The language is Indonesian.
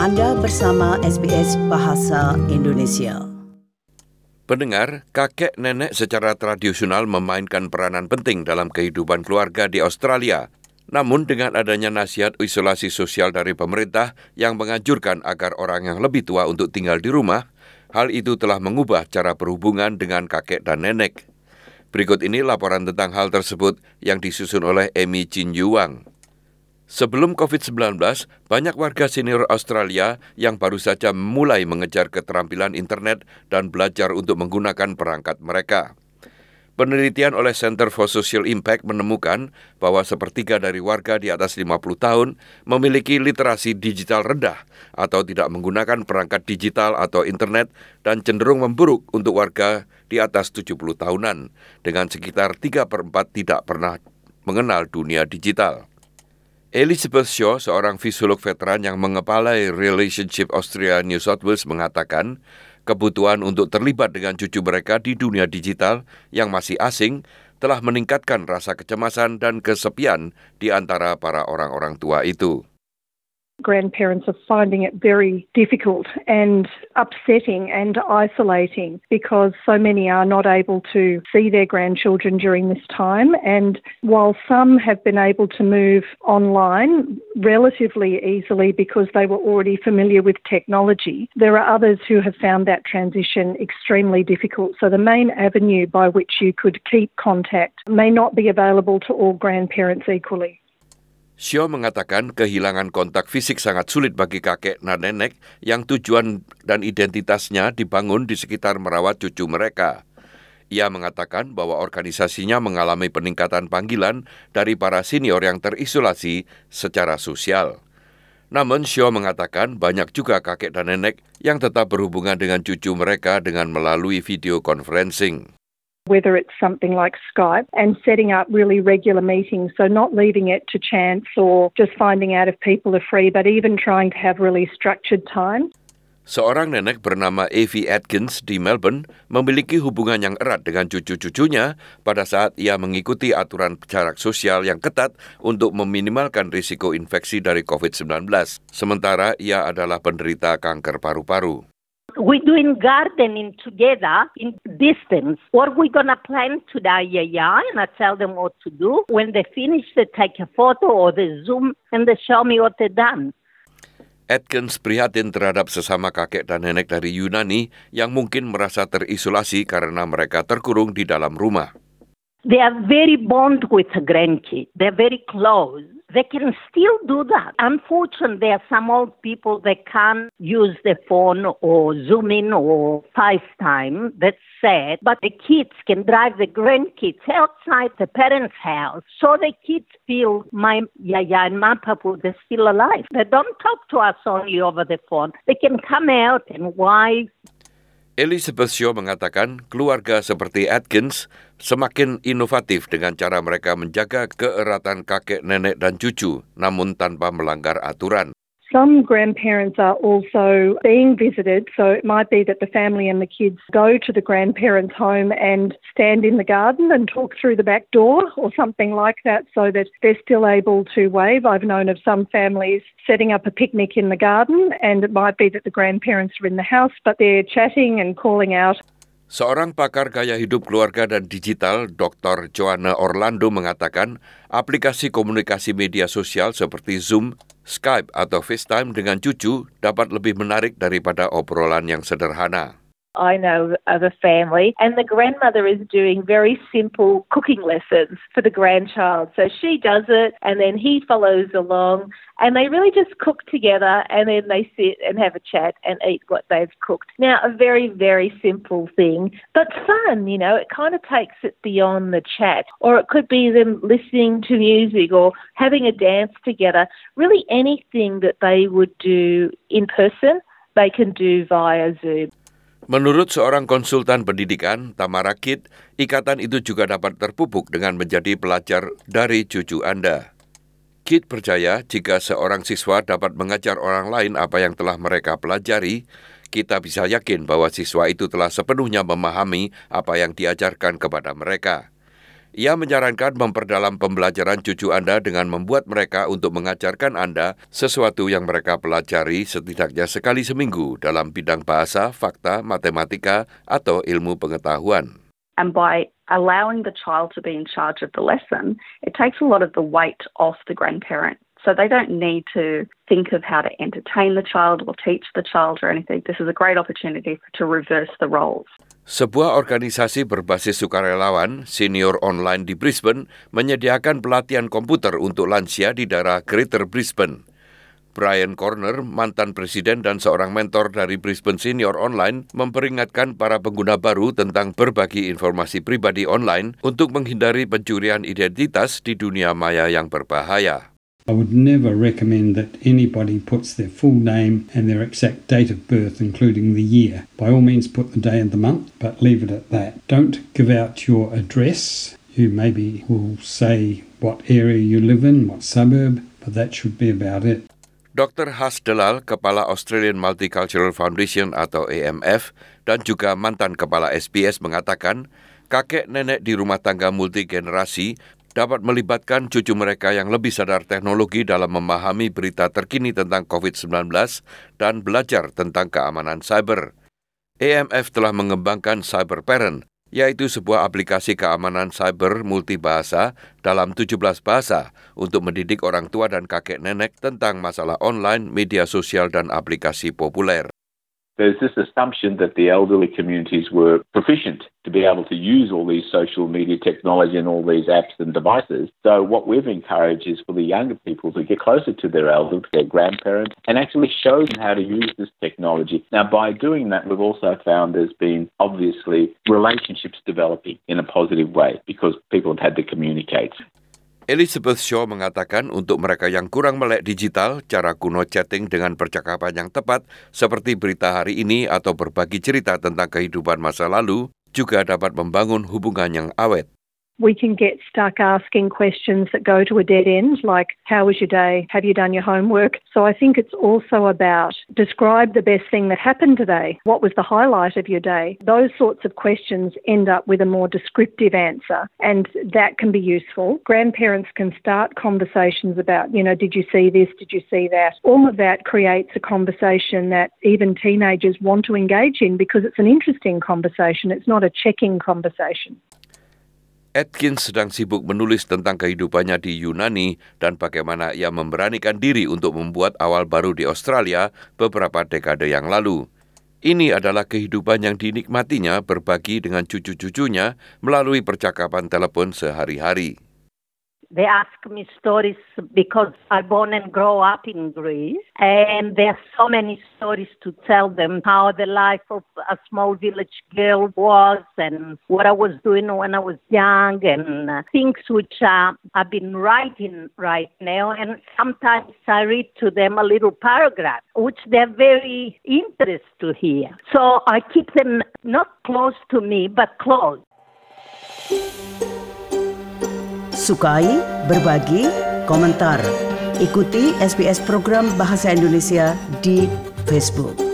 Anda bersama SBS Bahasa Indonesia. Pendengar, kakek nenek secara tradisional memainkan peranan penting dalam kehidupan keluarga di Australia. Namun dengan adanya nasihat isolasi sosial dari pemerintah yang menganjurkan agar orang yang lebih tua untuk tinggal di rumah, hal itu telah mengubah cara berhubungan dengan kakek dan nenek. Berikut ini laporan tentang hal tersebut yang disusun oleh Amy Chin Yuang. Sebelum COVID-19, banyak warga senior Australia yang baru saja mulai mengejar keterampilan internet dan belajar untuk menggunakan perangkat mereka. Penelitian oleh Center for Social Impact menemukan bahwa sepertiga dari warga di atas 50 tahun memiliki literasi digital rendah atau tidak menggunakan perangkat digital atau internet dan cenderung memburuk untuk warga di atas 70 tahunan, dengan sekitar 3/4 tidak pernah mengenal dunia digital. Elizabeth Shaw, seorang fisiolog veteran yang mengepalai Relationship Australia New South Wales, mengatakan kebutuhan untuk terlibat dengan cucu mereka di dunia digital yang masih asing telah meningkatkan rasa kecemasan dan kesepian di antara para orang-orang tua itu. Grandparents are finding it very difficult and upsetting and isolating because so many are not able to see their grandchildren during this time. And while some have been able to move online relatively easily because they were already familiar with technology, there are others who have found that transition extremely difficult. So the main avenue by which you could keep contact may not be available to all grandparents equally. Shaw mengatakan kehilangan kontak fisik sangat sulit bagi kakek dan nenek yang tujuan dan identitasnya dibangun di sekitar merawat cucu mereka. Ia mengatakan bahwa organisasinya mengalami peningkatan panggilan dari para senior yang terisolasi secara sosial. Namun Shaw mengatakan banyak juga kakek dan nenek yang tetap berhubungan dengan cucu mereka dengan melalui video conferencing. Whether it's something like Skype and setting up really regular meetings, so not leaving it to chance or just finding out if people are free, but even trying to have really structured time. Seorang nenek bernama Evie Atkins di Melbourne memiliki hubungan yang erat dengan cucu-cucunya pada saat ia mengikuti aturan jarak sosial yang ketat untuk meminimalkan risiko infeksi dari COVID-19. Sementara ia adalah penderita kanker paru-paru. We're doing gardening together in distance. What we're going to plant today, and I tell them what to do. When they finish, they take a photo or they zoom and they show me what they've done. Atkins prihatin terhadap sesama kakek dan nenek dari Yunani yang mungkin merasa terisolasi karena mereka terkurung di dalam rumah. They are very bond with the grandkids. They're very close. They can still do that. Unfortunately, there are some old people that can't use the phone or Zoom in or FaceTime. That's sad. But the kids can drive the grandkids outside the parents' house so the kids feel my yaya and my papa, they're still alive. They don't talk to us only over the phone. They can come out and wave. Elizabeth Shaw mengatakan keluarga seperti Atkins semakin inovatif dengan cara mereka menjaga keeratan kakek, nenek, dan cucu, namun tanpa melanggar aturan. Some grandparents are also being visited, so it might be that the family and the kids go to the grandparents' home and stand in the garden and talk through the back door or something like that so that they're still able to wave. I've known of some families setting up a picnic in the garden, and it might be that the grandparents are in the house but they're chatting and calling out. Seorang pakar gaya hidup keluarga dan digital, Dr. Joanna Orlando, mengatakan aplikasi komunikasi media sosial seperti Zoom, Skype atau FaceTime dengan cucu dapat lebih menarik daripada obrolan yang sederhana. I know of a family and the grandmother is doing very simple cooking lessons for the grandchild. So she does it and then he follows along and they really just cook together and then they sit and have a chat and eat what they've cooked. Now, a very, very simple thing, but fun, it kind of takes it beyond the chat. Or it could be them listening to music or having a dance together. Really anything that they would do in person, they can do via Zoom. Menurut seorang konsultan pendidikan, Tamara Kidd, ikatan itu juga dapat terpupuk dengan menjadi pelajar dari cucu Anda. Kidd percaya jika seorang siswa dapat mengajar orang lain apa yang telah mereka pelajari, kita bisa yakin bahwa siswa itu telah sepenuhnya memahami apa yang diajarkan kepada mereka. Ia menyarankan memperdalam pembelajaran cucu Anda dengan membuat mereka untuk mengajarkan Anda sesuatu yang mereka pelajari setidaknya sekali seminggu dalam bidang bahasa, fakta, matematika, atau ilmu pengetahuan. And by allowing the child to be in charge of the lesson, it takes a lot of the weight off the grandparent. So they don't need to think of how to entertain the child or teach the child or anything. This is a great opportunity to reverse the roles. Sebuah organisasi berbasis sukarelawan, Senior Online di Brisbane, menyediakan pelatihan komputer untuk lansia di daerah Greater Brisbane. Brian Corner, mantan presiden dan seorang mentor dari Brisbane Senior Online, memperingatkan para pengguna baru tentang berbagi informasi pribadi online untuk menghindari pencurian identitas di dunia maya yang berbahaya. I would never recommend that anybody puts their full name and their exact date of birth, including the year. By all means, put the day and the month, but leave it at that. Don't give out your address. You maybe will say what area you live in, what suburb, but that should be about it. Dr. Has Delal, Kepala Australian Multicultural Foundation atau AMF, dan juga mantan Kepala SBS mengatakan, kakek nenek di rumah tangga multigenerasi dapat melibatkan cucu mereka yang lebih sadar teknologi dalam memahami berita terkini tentang COVID-19 dan belajar tentang keamanan cyber. AMF telah mengembangkan Cyber Parent, yaitu sebuah aplikasi keamanan cyber multibahasa dalam 17 bahasa untuk mendidik orang tua dan kakek nenek tentang masalah online, media sosial, dan aplikasi populer. There's this assumption that the elderly communities were proficient to be able to use all these social media technology and all these apps and devices. So what we've encouraged is for the younger people to get closer to their elders, their grandparents, and actually show them how to use this technology. Now, by doing that, we've also found there's been, obviously, relationships developing in a positive way because people have had to communicate. Elizabeth Shaw mengatakan untuk mereka yang kurang melek digital, cara kuno chatting dengan percakapan yang tepat seperti berita hari ini atau berbagi cerita tentang kehidupan masa lalu juga dapat membangun hubungan yang awet. We can get stuck asking questions that go to a dead end, like, how was your day? Have you done your homework? So I think it's also about describe the best thing that happened today. What was the highlight of your day? Those sorts of questions end up with a more descriptive answer, and that can be useful. Grandparents can start conversations about, did you see this? Did you see that? All of that creates a conversation that even teenagers want to engage in because it's an interesting conversation. It's not a checking conversation. Atkins sedang sibuk menulis tentang kehidupannya di Yunani dan bagaimana ia memberanikan diri untuk membuat awal baru di Australia beberapa dekade yang lalu. Ini adalah kehidupan yang dinikmatinya berbagi dengan cucu-cucunya melalui percakapan telepon sehari-hari. They ask me stories because I born and grow up in Greece, and there are so many stories to tell them how the life of a small village girl was and what I was doing when I was young and things which I've been writing right now, and sometimes I read to them a little paragraph which they're very interested to hear. So I keep them not close to me but close. Sukai, berbagi, komentar. Ikuti SBS program Bahasa Indonesia di Facebook.